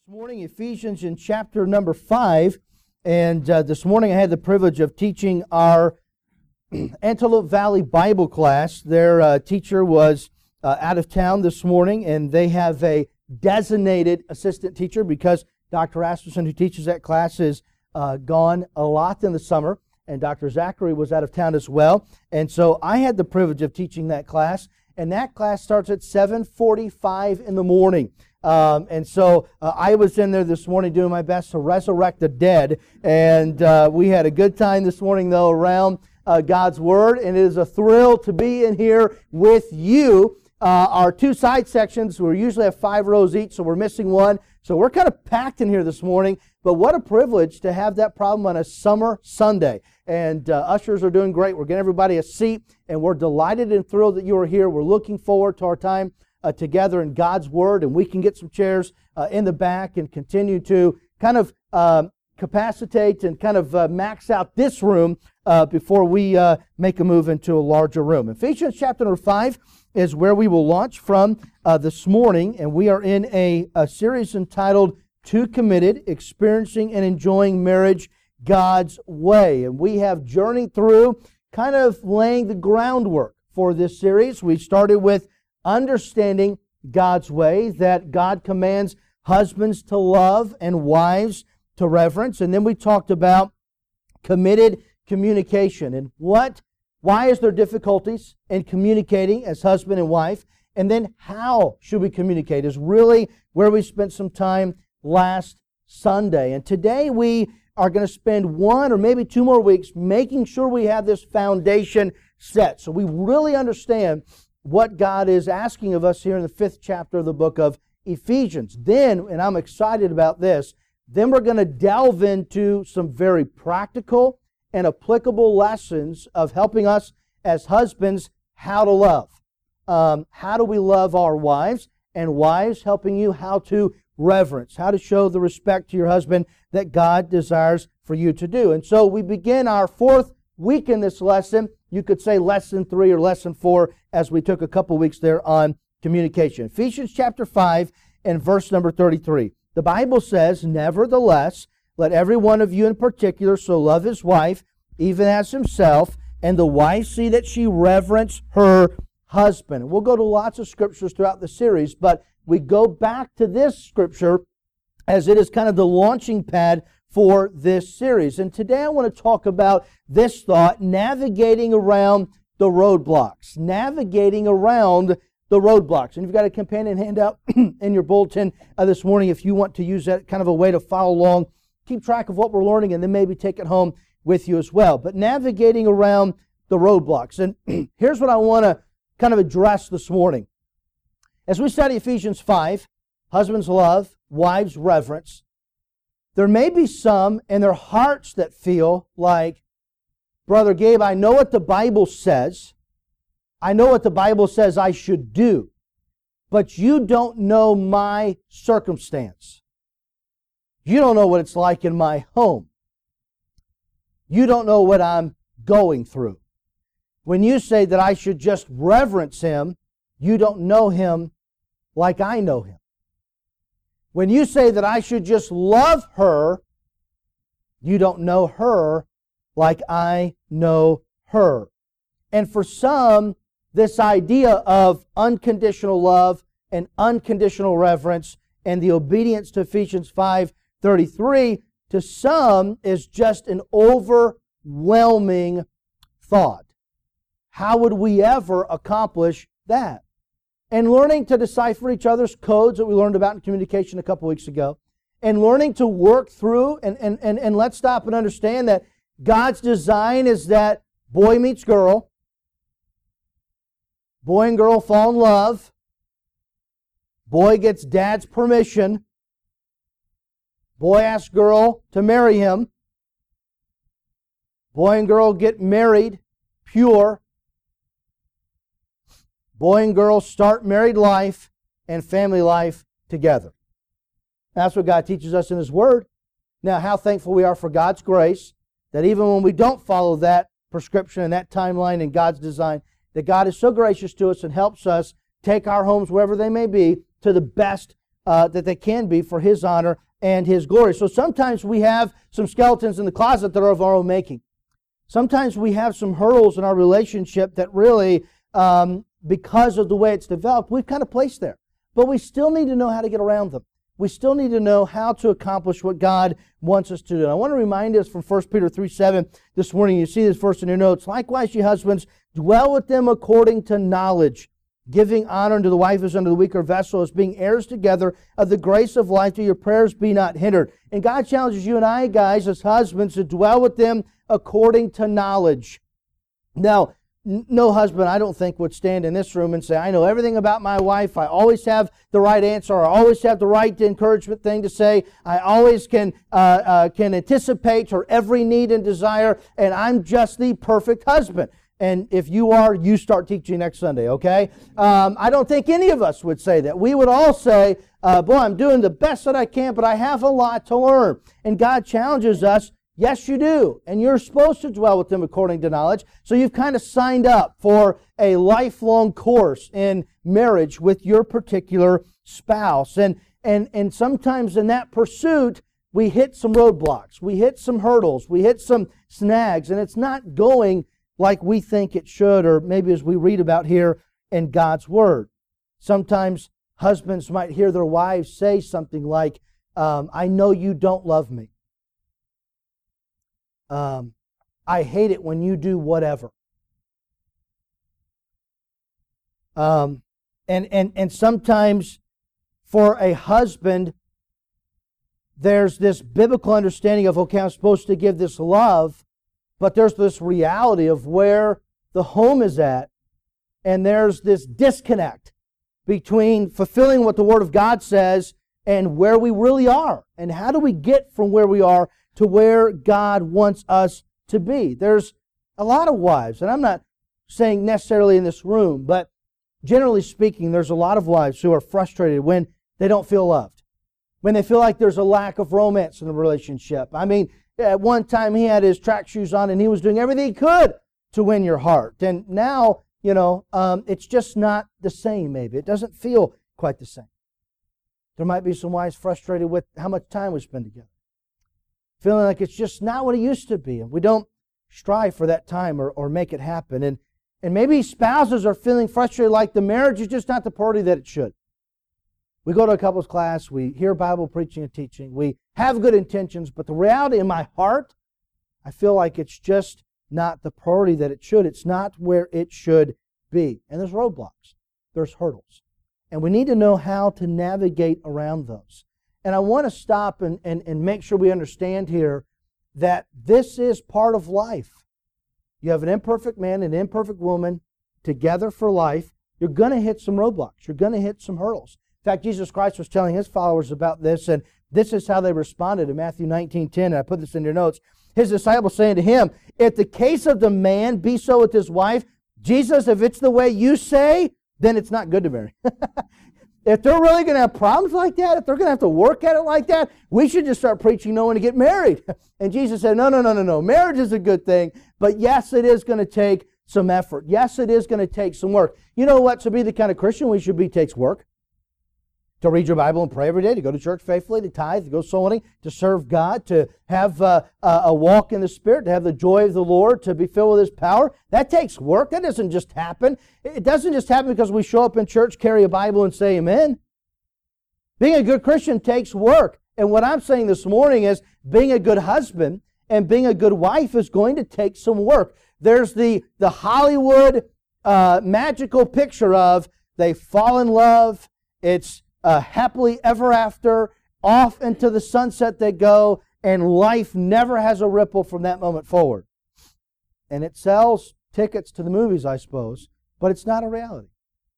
Morning, Ephesians in chapter number 5, and this morning I had the privilege of teaching our Antelope Valley Bible class. Their teacher was out of town this morning, and they have a designated assistant teacher because Dr. Rasmussen, who teaches that class, is gone a lot in the summer, and Dr. Zachary was out of town as well. And so I had the privilege of teaching that class, and that class starts at 7:45 in the morning. And so I was in there this morning doing my best to resurrect the dead. And we had a good time this morning, though, around God's Word. And it is a thrill to be in here with you. Our two side sections, we usually have 5 rows each, so we're missing one. So we're kind of packed in here this morning. But what a privilege to have that problem on a summer Sunday. And ushers are doing great. We're getting everybody a seat. And we're delighted and thrilled that you are here. We're looking forward to our time together in God's Word, and we can get some chairs in the back and continue to kind of capacitate and kind of max out this room before we make a move into a larger room. Ephesians chapter number 5 is where we will launch from this morning, and we are in a series entitled Too Committed, Experiencing and Enjoying Marriage God's Way. And we have journeyed through kind of laying the groundwork for this series. We started with understanding God's way, that God commands husbands to love and wives to reverence. And then we talked about committed communication and why is there difficulties in communicating as husband and wife? And then how should we communicate is really where we spent some time last Sunday. And today we are going to spend 1 or maybe 2 more weeks making sure we have this foundation set so we really understand what God is asking of us here in the 5th chapter of the book of Ephesians. Then, and I'm excited about this, then we're going to delve into some very practical and applicable lessons of helping us as husbands how to love. How do we love our wives? And wives helping you how to reverence, how to show the respect to your husband that God desires for you to do. And so we begin our 4th week in this lesson. You could say lesson 3 or lesson 4 as we took a couple weeks there on communication. Ephesians chapter 5 and verse number 33. The Bible says, "Nevertheless, let every one of you in particular so love his wife, even as himself, and the wife see that she reverence her husband." And we'll go to lots of scriptures throughout the series, but we go back to this scripture as it is kind of the launching pad for this series. And today I want to talk about this thought, navigating around the roadblocks. Navigating around the roadblocks. And you've got a companion handout in your bulletin this morning if you want to use that kind of a way to follow along, keep track of what we're learning, and then maybe take it home with you as well. But navigating around the roadblocks. And here's what I want to kind of address this morning. As we study Ephesians 5, husbands love, wives reverence, there may be some in their hearts that feel like, Brother Gabe, I know what the Bible says. I know what the Bible says I should do. But you don't know my circumstance. You don't know what it's like in my home. You don't know what I'm going through. When you say that I should just reverence Him, you don't know Him like I know Him. When you say that I should just love her, you don't know her like I know her. And for some, this idea of unconditional love and unconditional reverence and the obedience to Ephesians 5:33, to some is just an overwhelming thought. How would we ever accomplish that? And learning to decipher each other's codes that we learned about in communication a couple weeks ago, and learning to work through, and let's stop and understand that God's design is that boy meets girl, boy and girl fall in love, boy gets dad's permission, boy asks girl to marry him, boy and girl get married, pure, boy and girl start married life and family life together. That's what God teaches us in His Word. Now, how thankful we are for God's grace, that even when we don't follow that prescription and that timeline in God's design, that God is so gracious to us and helps us take our homes, wherever they may be, to the best that they can be for His honor and His glory. So sometimes we have some skeletons in the closet that are of our own making. Sometimes we have some hurdles in our relationship that really, because of the way it's developed, we've kind of placed there. But we still need to know how to get around them. We still need to know how to accomplish what God wants us to do. And I want to remind us from 1 Peter 3:7 this morning. You see this verse in your notes. Likewise, ye husbands, dwell with them according to knowledge, giving honor unto the wife as unto the weaker vessel, as being heirs together of the grace of life, till your prayers be not hindered. And God challenges you and I, guys, as husbands, to dwell with them according to knowledge. Now, no husband, I don't think, would stand in this room and say, I know everything about my wife. I always have the right answer. I always have the right encouragement thing to say. I always can anticipate her every need and desire, and I'm just the perfect husband. And if you are, you start teaching next Sunday, okay? I don't think any of us would say that. We would all say, boy, I'm doing the best that I can, but I have a lot to learn. And God challenges us, yes, you do. And you're supposed to dwell with them according to knowledge. So you've kind of signed up for a lifelong course in marriage with your particular spouse. And sometimes in that pursuit, we hit some roadblocks. We hit some hurdles. We hit some snags. And it's not going like we think it should, or maybe as we read about here in God's Word. Sometimes husbands might hear their wives say something like, I know you don't love me. I hate it when you do whatever. And sometimes for a husband, there's this biblical understanding of, okay, I'm supposed to give this love, but there's this reality of where the home is at, and there's this disconnect between fulfilling what the Word of God says and where we really are. And how do we get from where we are to where God wants us to be? There's a lot of wives, and I'm not saying necessarily in this room, but generally speaking, there's a lot of wives who are frustrated when they don't feel loved, when they feel like there's a lack of romance in the relationship. I mean, at one time he had his track shoes on and he was doing everything he could to win your heart. And now, it's just not the same maybe. It doesn't feel quite the same. There might be some wives frustrated with how much time we spend together, feeling like it's just not what it used to be, and we don't strive for that time or make it happen. And maybe spouses are feeling frustrated like the marriage is just not the priority that it should. We go to a couples class, we hear Bible preaching and teaching, we have good intentions, but the reality in my heart, I feel like it's just not the priority that it should. It's not where it should be. And there's roadblocks. There's hurdles. And we need to know how to navigate around those. And I want to stop and make sure we understand here that this is part of life. You have an imperfect man and an imperfect woman together for life. You're going to hit some roadblocks. You're going to hit some hurdles. In fact, Jesus Christ was telling His followers about this, and this is how they responded in Matthew 19:10, and I put this in your notes. His disciples saying to Him, if the case of the man be so with his wife, Jesus, if it's the way you say, then it's not good to marry. If they're really going to have problems like that, if they're going to have to work at it like that, we should just start preaching no one to get married. And Jesus said, no. Marriage is a good thing, but yes, it is going to take some effort. Yes, it is going to take some work. You know what? To be the kind of Christian we should be takes work. To read your Bible and pray every day, to go to church faithfully, to tithe, to go soul winning, to serve God, to have a walk in the Spirit, to have the joy of the Lord, to be filled with His power. That takes work. That doesn't just happen. It doesn't just happen because we show up in church, carry a Bible, and say amen. Being a good Christian takes work. And what I'm saying this morning is being a good husband and being a good wife is going to take some work. There's the Hollywood magical picture of they fall in love, it's happily ever after, off into the sunset they go, and life never has a ripple from that moment forward. And it sells tickets to the movies, I suppose, but it's not a reality.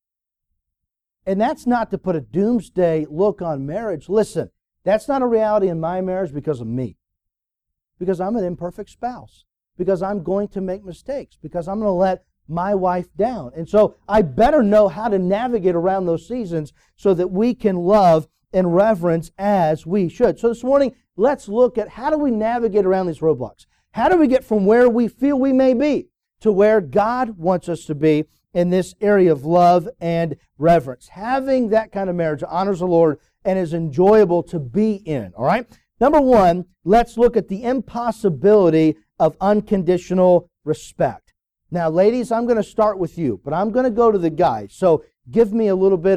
And that's not to put a doomsday look on marriage. Listen, that's not a reality in my marriage because of me. Because I'm an imperfect spouse. Because I'm going to make mistakes. Because I'm going to let my wife down. And so I better know how to navigate around those seasons so that we can love and reverence as we should. So this morning, let's look at how do we navigate around these roadblocks? How do we get from where we feel we may be to where God wants us to be in this area of love and reverence? Having that kind of marriage honors the Lord and is enjoyable to be in. All right? Number one, let's look at the impossibility of unconditional respect. Now, ladies, I'm going to start with you, but I'm going to go to the guys. So give me a little bit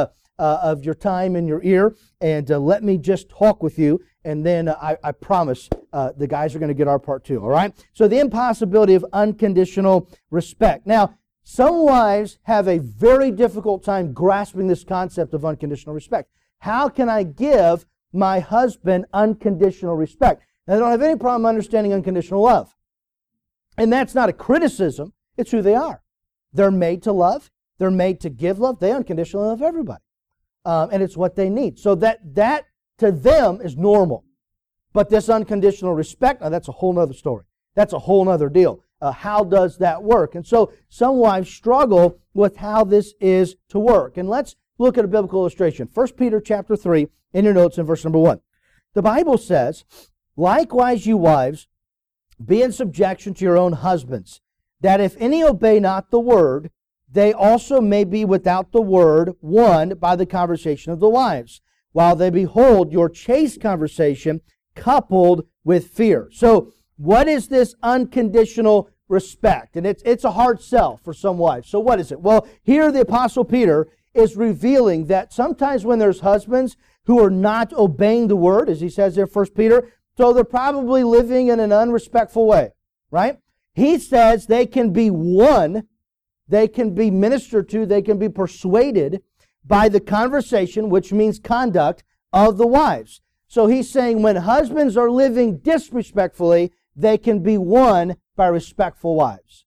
of your time in your ear, and let me just talk with you, and then I promise the guys are going to get our part too, all right? So the impossibility of unconditional respect. Now, some wives have a very difficult time grasping this concept of unconditional respect. How can I give my husband unconditional respect? Now, they don't have any problem understanding unconditional love. And that's not a criticism. It's who they are. They're made to love. They're made to give love. They unconditionally love everybody. And it's what they need. So that to them is normal. But this unconditional respect, now that's a whole other story. That's a whole other deal. How does that work? And so some wives struggle with how this is to work. And let's look at a biblical illustration. 1 Peter chapter 3, in your notes in verse number 1. The Bible says, "Likewise, you wives, be in subjection to your own husbands, that if any obey not the word, they also may be without the word won by the conversation of the wives, while they behold your chaste conversation coupled with fear." So, what is this unconditional respect? And it's a hard sell for some wives. So what is it? Well, here the Apostle Peter is revealing that sometimes when there's husbands who are not obeying the word, as he says there, 1 Peter, so they're probably living in an unrespectful way, right? He says they can be won, they can be ministered to, they can be persuaded by the conversation, which means conduct, of the wives. So he's saying when husbands are living disrespectfully, they can be won by respectful wives.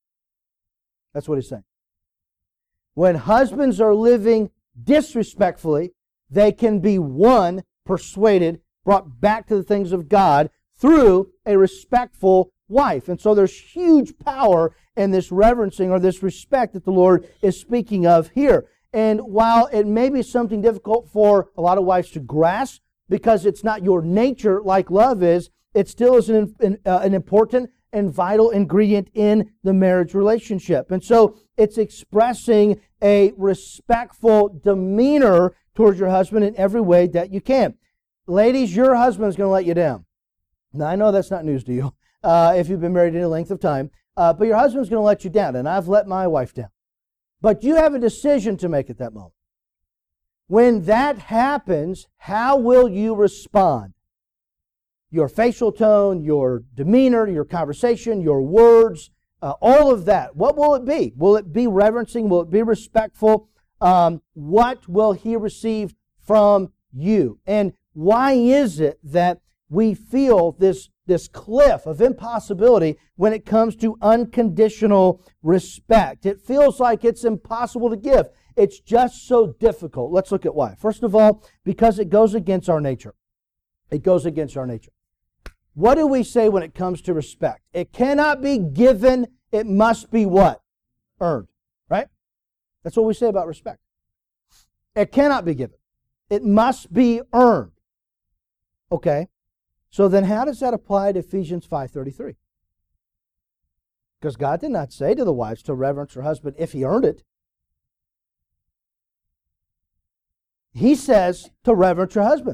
That's what he's saying. When husbands are living disrespectfully, they can be won, persuaded, brought back to the things of God through a respectful wife. And so there's huge power in this reverencing or this respect that the Lord is speaking of here. And while it may be something difficult for a lot of wives to grasp because it's not your nature like love is, it still is an important and vital ingredient in the marriage relationship. And so it's expressing a respectful demeanor towards your husband in every way that you can. Ladies, your husband's going to let you down. Now, I know that's not news to you if you've been married any length of time, but your husband's going to let you down, and I've let my wife down. But you have a decision to make at that moment. When that happens, how will you respond? Your facial tone, your demeanor, your conversation, your words, all of that. What will it be? Will it be reverencing? Will it be respectful? What will he receive from you? And why is it that we feel this cliff of impossibility when it comes to unconditional respect? It feels like it's impossible to give. It's just so difficult. Let's look at why. First of all, because it goes against our nature. It goes against our nature. What do we say when it comes to respect? It cannot be given. It must be what? Earned. Right? That's what we say about respect. It cannot be given. It must be earned. Okay. So then how does that apply to Ephesians 5:33? Because God did not say to the wives to reverence her husband if he earned it. He says to reverence your husband.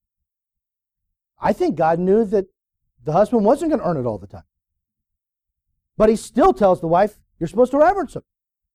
I think God knew that the husband wasn't going to earn it all the time. But he still tells the wife, you're supposed to reverence him.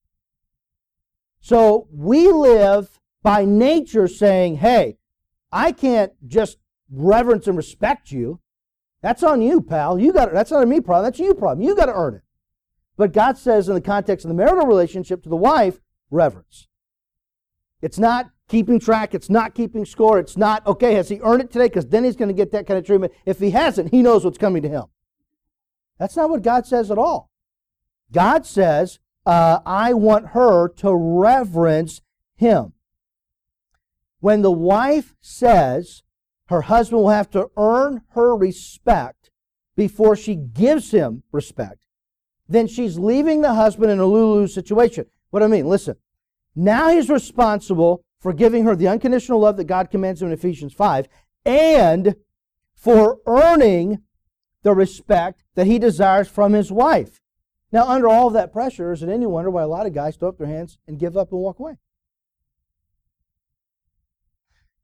So we live by nature saying, hey, I can't just reverence and respect you. That's on you, pal. That's not a me problem. That's a you problem. You got to earn it. But God says in the context of the marital relationship to the wife, reverence. It's not keeping track. It's not keeping score. It's not, okay, has he earned it today? Because then he's going to get that kind of treatment. If he hasn't, he knows what's coming to him. That's not what God says at all. God says, I want her to reverence him. When the wife says her husband will have to earn her respect before she gives him respect, then she's leaving the husband in a lose-lose situation. What do I mean? Listen, now he's responsible for giving her the unconditional love that God commands him in Ephesians 5 and for earning the respect that he desires from his wife. Now, under all of that pressure, is it any wonder why a lot of guys throw up their hands and give up and walk away?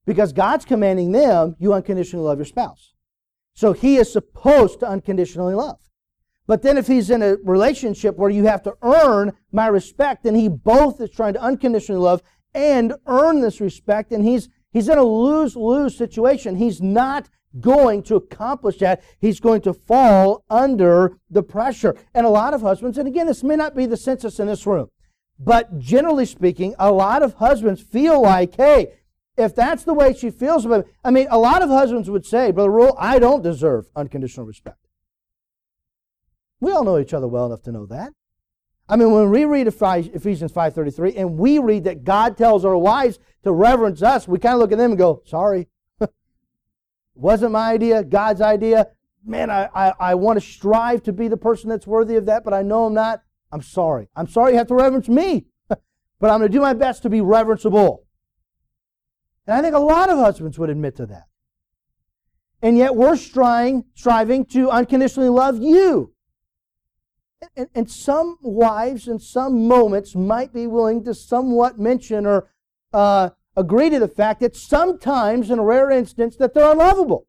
Because God's commanding them, you unconditionally love your spouse. So he is supposed to unconditionally love. But then if he's in a relationship where you have to earn my respect, then he both is trying to unconditionally love and earn this respect, and he's in a lose-lose situation. He's not going to accomplish that. He's going to fall under the pressure. And a lot of husbands, and again, this may not be the census in this room, but generally speaking, a lot of husbands feel like, hey, if that's the way she feels about it, I mean, a lot of husbands would say, Brother Rule, I don't deserve unconditional respect. We all know each other well enough to know that. I mean, when we read Ephesians 5:33 and we read that God tells our wives to reverence us, we kind of look at them and go, sorry. Wasn't my idea, God's idea. Man, I want to strive to be the person that's worthy of that, but I know I'm not. I'm sorry. I'm sorry you have to reverence me, but I'm going to do my best to be reverenceable. And I think a lot of husbands would admit to that. And yet we're striving to unconditionally love you. And some wives in some moments might be willing to somewhat mention or agree to the fact that sometimes, in a rare instance, that they're unlovable.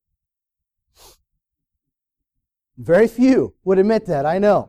Very few would admit that, I know.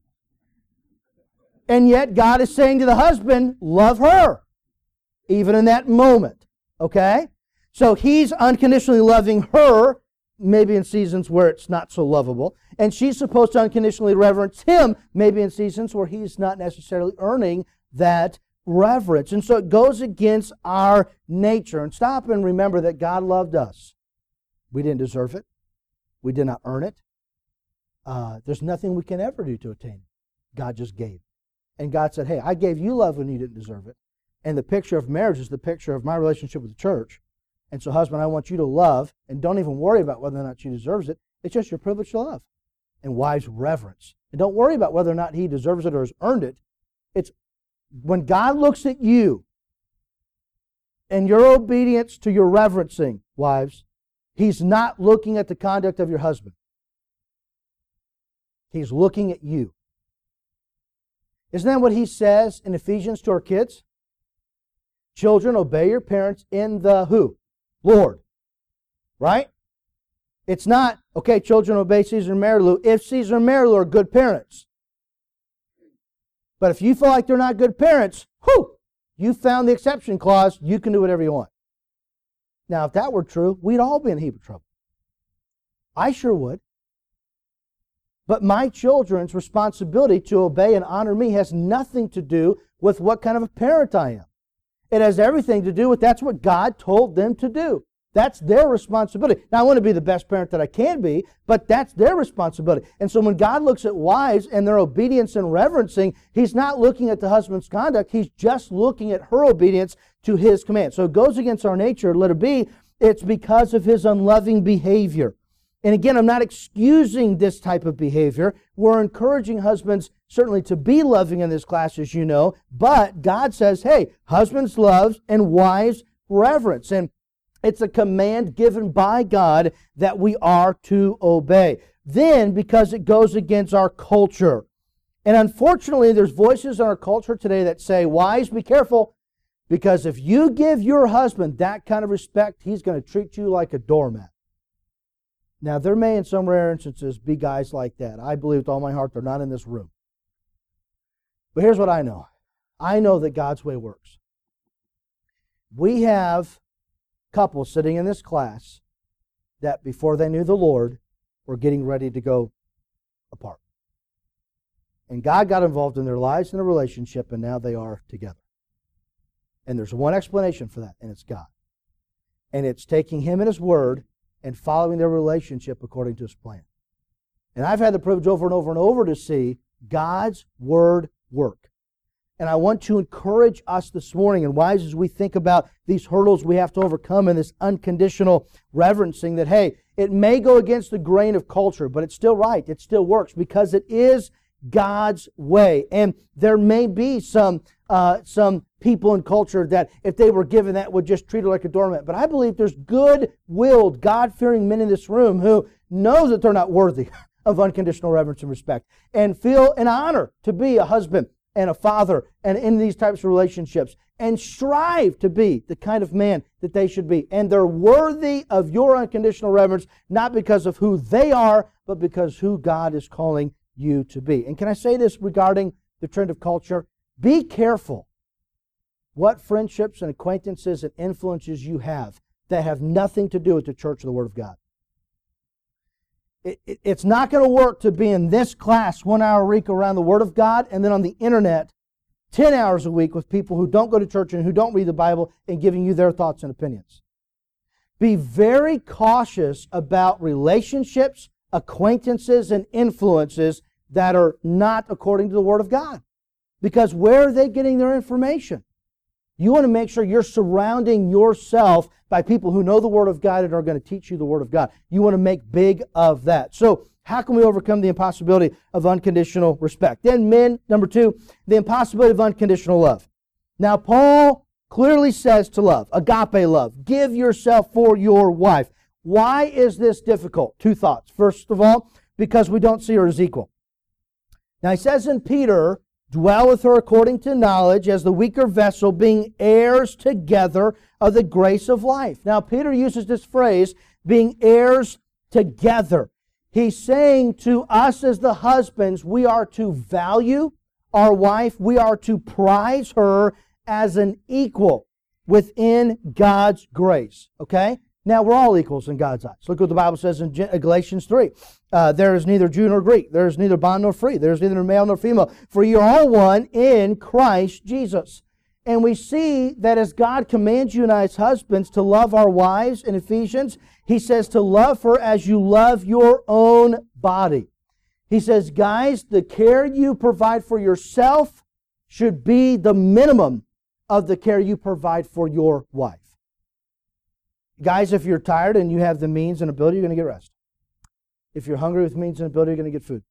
And yet God is saying to the husband, love her, even in that moment. Okay? So he's unconditionally loving her, maybe in seasons where it's not so lovable, and she's supposed to unconditionally reverence him, maybe in seasons where he's not necessarily earning that reverence. And so it goes against our nature. And stop and remember that God loved us. We didn't deserve it. We did not earn it. There's nothing we can ever do to attain it. God just gave. And God said, hey, I gave you love when you didn't deserve it. And the picture of marriage is the picture of my relationship with the church. And so, husband, I want you to love, and don't even worry about whether or not she deserves it. It's just your privilege to love. And wives, reverence. And don't worry about whether or not he deserves it or has earned it. It's when God looks at you and your obedience to your reverencing, wives, he's not looking at the conduct of your husband. He's looking at you. Isn't that what he says in Ephesians to our kids? Children, obey your parents in the who? Lord. Right? It's not, okay, children, obey Caesar and Marilu if Caesar and Marilu are good parents. But if you feel like they're not good parents, you found the exception clause, you can do whatever you want. Now, if that were true, we'd all be in a heap of trouble. I sure would. But my children's responsibility to obey and honor me has nothing to do with what kind of a parent I am. It has everything to do with that's what God told them to do. That's their responsibility. Now, I want to be the best parent that I can be, but that's their responsibility. And so when God looks at wives and their obedience and reverencing, he's not looking at the husband's conduct. He's just looking at her obedience to his command. So it goes against our nature. Letter B, it's because of his unloving behavior. And again, I'm not excusing this type of behavior. We're encouraging husbands certainly to be loving in this class, as you know. But God says, hey, husbands love and wives reverence. And it's a command given by God that we are to obey. Then, because it goes against our culture. And unfortunately, there's voices in our culture today that say, wives, be careful, because if you give your husband that kind of respect, he's going to treat you like a doormat. Now, there may in some rare instances be guys like that. I believe with all my heart they're not in this room. But here's what I know. I know that God's way works. We have couples sitting in this class that before they knew the Lord were getting ready to go apart. And God got involved in their lives and their relationship, and now they are together. And there's one explanation for that, and it's God. And it's taking Him at His word and following their relationship according to His plan. And I've had the privilege over and over and over to see God's word work. And I want to encourage us this morning, and wives, as we think about these hurdles we have to overcome in this unconditional reverencing, that, hey, it may go against the grain of culture, but it's still right. It still works because it is God's way. And there may be some people in culture that if they were given that would just treat it like a doormat. But I believe there's good-willed, God-fearing men in this room who know that they're not worthy of unconditional reverence and respect and feel an honor to be a husband and a father and in these types of relationships, and strive to be the kind of man that they should be. And they're worthy of your unconditional reverence, not because of who they are, but because who God is calling you to be. And can I say this regarding the trend of culture? Be careful what friendships and acquaintances and influences you have that have nothing to do with the church of the Word of God. It's not going to work to be in this class 1 hour a week around the Word of God and then on the internet 10 hours a week with people who don't go to church and who don't read the Bible and giving you their thoughts and opinions. Be very cautious about relationships, acquaintances, and influences that are not according to the Word of God. Because where are they getting their information? You want to make sure you're surrounding yourself by people who know the Word of God and are going to teach you the Word of God. You want to make big of that. So, how can we overcome the impossibility of unconditional respect? Then, men, number 2, the impossibility of unconditional love. Now, Paul clearly says to love, agape love, give yourself for your wife. Why is this difficult? 2 thoughts. First of all, because we don't see her as equal. Now, he says in Peter, dwell with her according to knowledge as the weaker vessel, being heirs together of the grace of life. Now, Peter uses this phrase, being heirs together. He's saying to us as the husbands, we are to value our wife. We are to prize her as an equal within God's grace. Okay? Now, we're all equals in God's eyes. Look what the Bible says in Galatians 3. There is neither Jew nor Greek. There is neither bond nor free. There is neither male nor female. For you are all one in Christ Jesus. And we see that as God commands you and I as husbands to love our wives in Ephesians, He says to love her as you love your own body. He says, guys, the care you provide for yourself should be the minimum of the care you provide for your wife. Guys, if you're tired and you have the means and ability, you're going to get rest. If you're hungry with means and ability, you're going to get food.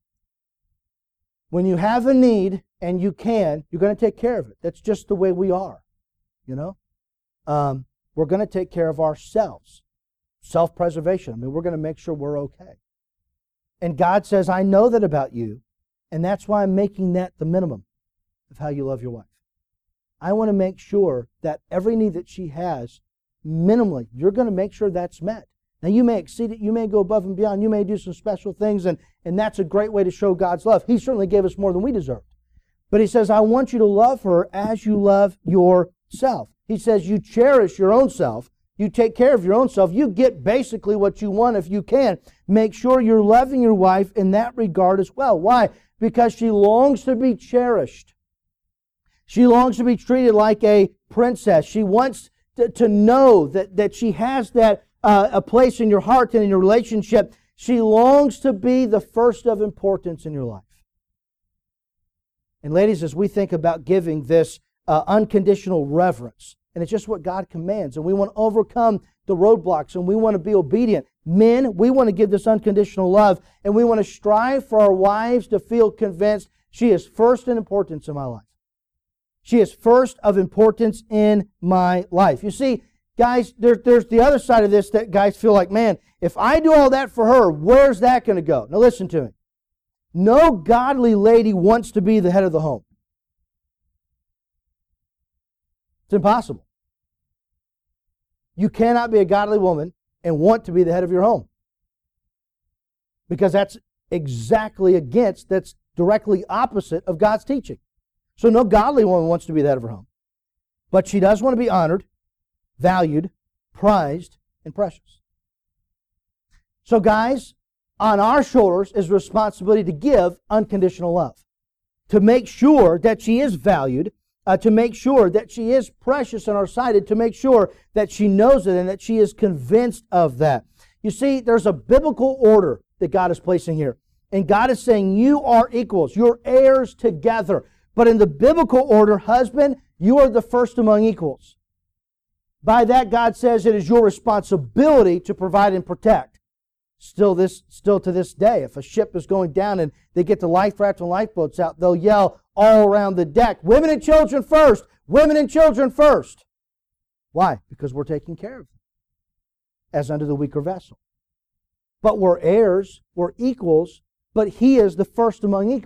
When you have a need and you can, you're going to take care of it. That's just the way we are, you know. We're going to take care of ourselves. Self-preservation. I mean, we're going to make sure we're okay. And God says, I know that about you, and that's why I'm making that the minimum of how you love your wife. I want to make sure that every need that she has, minimally, you're going to make sure that's met. Now, you may exceed it, you may go above and beyond, you may do some special things, and that's a great way to show God's love. He certainly gave us more than we deserved. But He says, I want you to love her as you love yourself. He says, you cherish your own self, you take care of your own self, you get basically what you want if you can. Make sure you're loving your wife in that regard as well. Why? Because she longs to be cherished. She longs to be treated like a princess. She wants to know that she has that a place in your heart and in your relationship. She longs to be the first of importance in your life. And ladies, as we think about giving this unconditional reverence, and it's just what God commands, and we want to overcome the roadblocks, and we want to be obedient. Men, we want to give this unconditional love, and we want to strive for our wives to feel convinced she is first in importance in my life. She is first of importance in my life. You see, guys, there's the other side of this that guys feel like, man, if I do all that for her, where's that going to go? Now listen to me. No godly lady wants to be the head of the home. It's impossible. You cannot be a godly woman and want to be the head of your home. Because that's directly opposite of God's teaching. So no godly woman wants to be the head of her home. But she does want to be honored, valued, prized, and precious. So guys, on our shoulders is the responsibility to give unconditional love. To make sure that she is valued, to make sure that she is precious in our sight, to make sure that she knows it and that she is convinced of that. You see, there's a biblical order that God is placing here. And God is saying you are equals. You're heirs together. But in the biblical order, husband, you are the first among equals. By that, God says it is your responsibility to provide and protect. Still to this day, if a ship is going down and they get the life rafts and lifeboats out, they'll yell all around the deck, women and children first! Women and children first! Why? Because we're taking care of them, as under the weaker vessel. But we're heirs, we're equals, but he is the first among equals.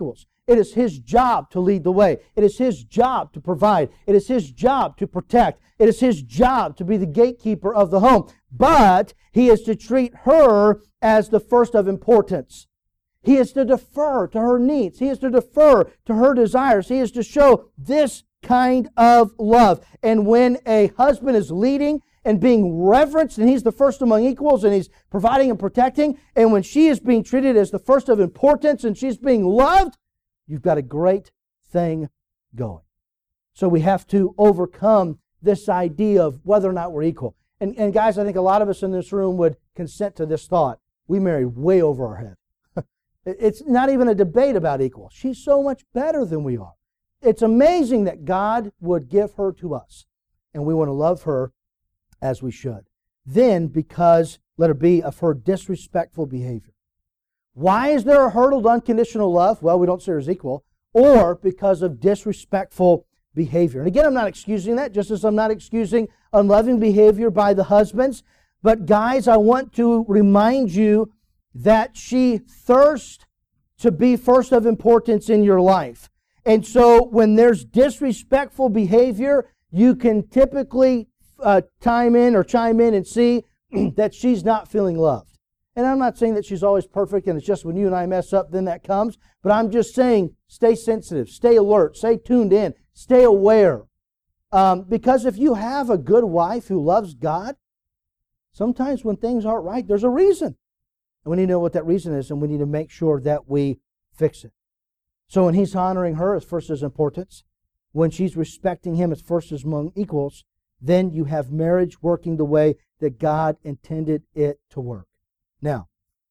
It is his job to lead the way. It is his job to provide. It is his job to protect. It is his job to be the gatekeeper of the home. But he is to treat her as the first of importance. He is to defer to her needs. He is to defer to her desires. He is to show this kind of love. And when a husband is leading and being reverenced, and he's the first among equals, and he's providing and protecting, and when she is being treated as the first of importance and she's being loved, you've got a great thing going. So we have to overcome this idea of whether or not we're equal. And guys, I think a lot of us in this room would consent to this thought. We married way over our head. It's not even a debate about equal. She's so much better than we are. It's amazing that God would give her to us, and we want to love her as we should. Then, because, letter B, of her disrespectful behavior. Why is there a hurdle to unconditional love? Well, we don't see her as equal. Or because of disrespectful behavior. And again, I'm not excusing that, just as I'm not excusing unloving behavior by the husbands. But guys, I want to remind you that she thirsts to be first of importance in your life. And so when there's disrespectful behavior, you can typically chime in and see that she's not feeling loved. And I'm not saying that she's always perfect and it's just when you and I mess up then that comes, but I'm just saying stay sensitive, stay alert, stay tuned in, stay aware. Because if you have a good wife who loves God, sometimes when things aren't right, there's a reason. And we need to know what that reason is, and we need to make sure that we fix it. So when he's honoring her as first as importance, when she's respecting him as first as among equals, then you have marriage working the way that God intended it to work. Now,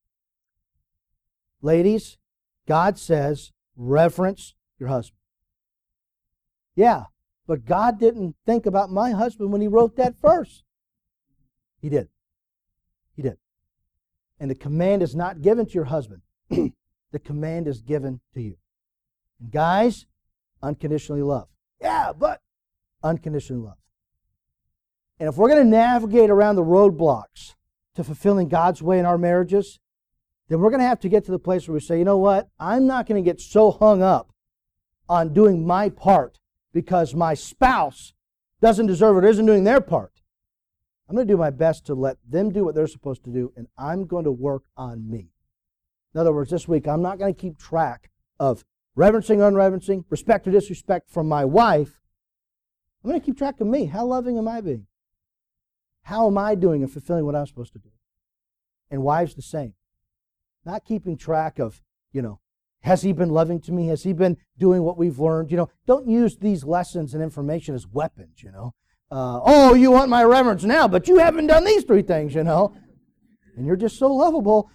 ladies, God says, reverence your husband. Yeah, but God didn't think about my husband when he wrote that verse. He did. He did. And the command is not given to your husband. The command is given to you. And guys, unconditionally love. Yeah, but unconditionally love. And if we're going to navigate around the roadblocks to fulfilling God's way in our marriages, then we're going to have to get to the place where we say, you know what? I'm not going to get so hung up on doing my part because my spouse doesn't deserve it or isn't doing their part. I'm going to do my best to let them do what they're supposed to do, and I'm going to work on me. In other words, this week, I'm not going to keep track of reverencing, unreverencing, respect or disrespect from my wife. I'm going to keep track of me. How loving am I being? How am I doing in fulfilling what I'm supposed to do? And wives the same. Not keeping track of, has he been loving to me? Has he been doing what we've learned? Don't use these lessons and information as weapons, oh, you want my reverence now, but you haven't done these 3 things, And you're just so lovable.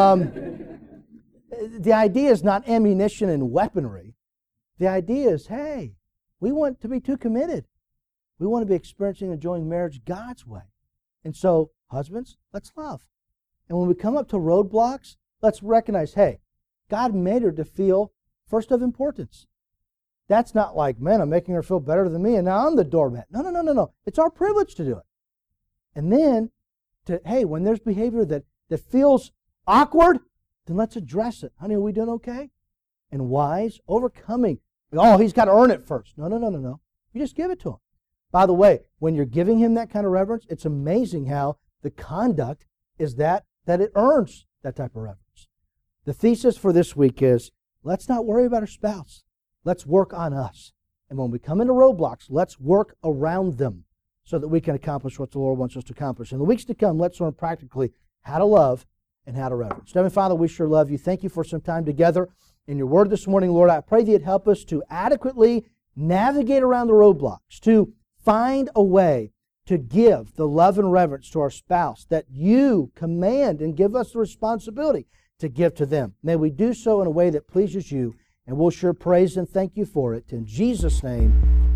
The idea is not ammunition and weaponry. The idea is, hey, we want to be too committed. We want to be experiencing and enjoying marriage God's way. And so, husbands, let's love. And when we come up to roadblocks, let's recognize, hey, God made her to feel first of importance. That's not like, man, I'm making her feel better than me and now I'm the doormat. No. It's our privilege to do it. And then, when there's behavior that feels awkward, then let's address it. Honey, are we doing okay? And wives, overcoming. Oh, he's got to earn it first. No. You just give it to him. By the way, when you're giving him that kind of reverence, it's amazing how the conduct is that it earns that type of reverence. The thesis for this week is, let's not worry about our spouse. Let's work on us. And when we come into roadblocks, let's work around them so that we can accomplish what the Lord wants us to accomplish. In the weeks to come, let's learn practically how to love and how to reverence. Heavenly Father, we sure love you. Thank you for some time together in your word this morning, Lord. I pray that you'd help us to adequately navigate around the roadblocks, to find a way to give the love and reverence to our spouse that you command and give us the responsibility to give to them. May we do so in a way that pleases you, and we'll sure praise and thank you for it. In Jesus' name,